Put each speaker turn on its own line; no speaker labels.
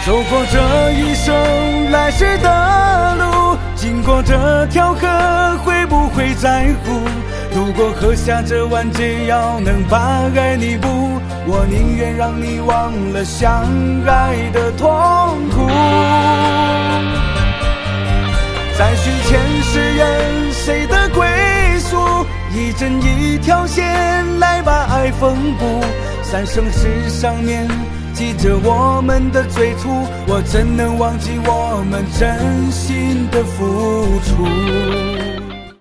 走过这一生来时的路，经过这条河会不会在乎？如果喝下这碗解药能把爱弥补，我宁愿让你忘了相爱的痛苦。再续前世缘谁的归宿，一针一条线来把爱缝补。三生石上面记着我们的最初，我怎能忘记我们真心的付出。